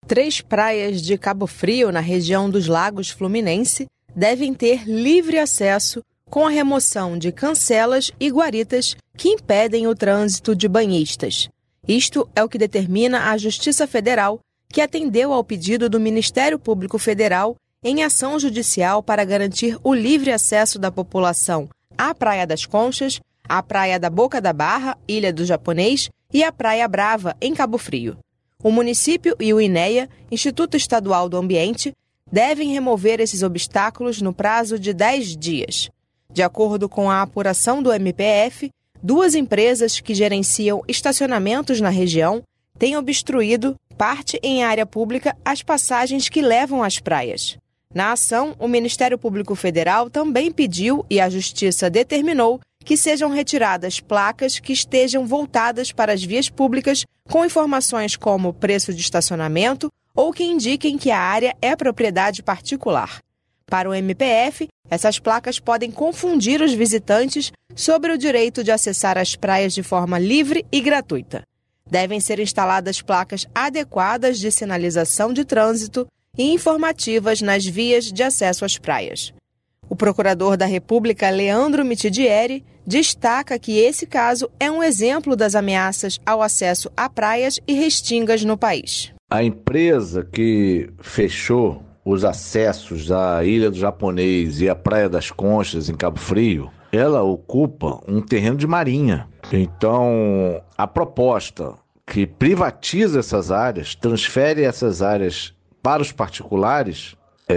3 praias de Cabo Frio, na região dos Lagos Fluminense, devem ter livre acesso com a remoção de cancelas e guaritas que impedem o trânsito de banhistas. Isto é o que determina a Justiça Federal, que atendeu ao pedido do Ministério Público Federal em ação judicial para garantir o livre acesso da população à Praia das Conchas, à Praia da Boca da Barra, Ilha do Japonês, e à Praia Brava, em Cabo Frio. O município e o INEA, Instituto Estadual do Ambiente, devem remover esses obstáculos no prazo de 10 dias. De acordo com a apuração do MPF, 2 empresas que gerenciam estacionamentos na região têm obstruído, parte em área pública, as passagens que levam às praias. Na ação, o Ministério Público Federal também pediu e a Justiça determinou que sejam retiradas placas que estejam voltadas para as vias públicas com informações como preço de estacionamento ou que indiquem que a área é propriedade particular. Para o MPF, essas placas podem confundir os visitantes sobre o direito de acessar as praias de forma livre e gratuita. Devem ser instaladas placas adequadas de sinalização de trânsito e informativas nas vias de acesso às praias. O procurador da República, Leandro Mitidieri, destaca que esse caso é um exemplo das ameaças ao acesso a praias e restingas no país. A empresa que fechou os acessos à Ilha do Japonês e à Praia das Conchas, em Cabo Frio, ela ocupa um terreno de marinha. Então, a proposta que privatiza essas áreas, transfere essas áreas para os particulares,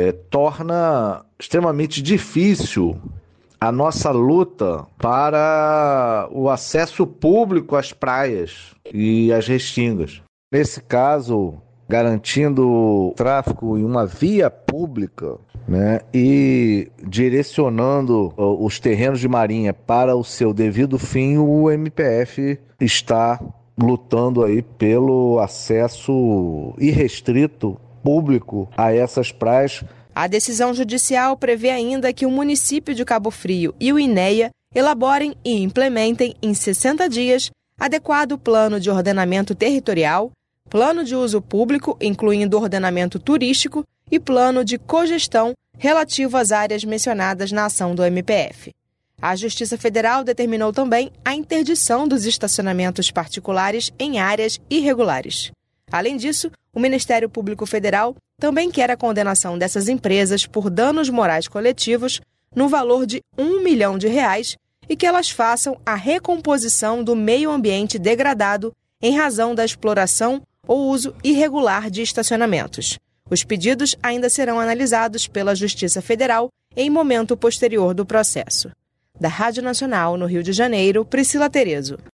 torna extremamente difícil a nossa luta para o acesso público às praias e às restingas. Nesse caso, garantindo o tráfego em uma via pública, né, e direcionando os terrenos de marinha para o seu devido fim, o MPF está lutando aí pelo acesso irrestrito público a essas praias. A decisão judicial prevê ainda que o município de Cabo Frio e o INEA elaborem e implementem em 60 dias adequado plano de ordenamento territorial, plano de uso público, incluindo ordenamento turístico, e plano de cogestão relativo às áreas mencionadas na ação do MPF. A Justiça Federal determinou também a interdição dos estacionamentos particulares em áreas irregulares. Além disso, o Ministério Público Federal também quer a condenação dessas empresas por danos morais coletivos no valor de R$1 milhão e que elas façam a recomposição do meio ambiente degradado em razão da exploração ou uso irregular de estacionamentos. Os pedidos ainda serão analisados pela Justiça Federal em momento posterior do processo. Da Rádio Nacional, no Rio de Janeiro, Priscila Terezo.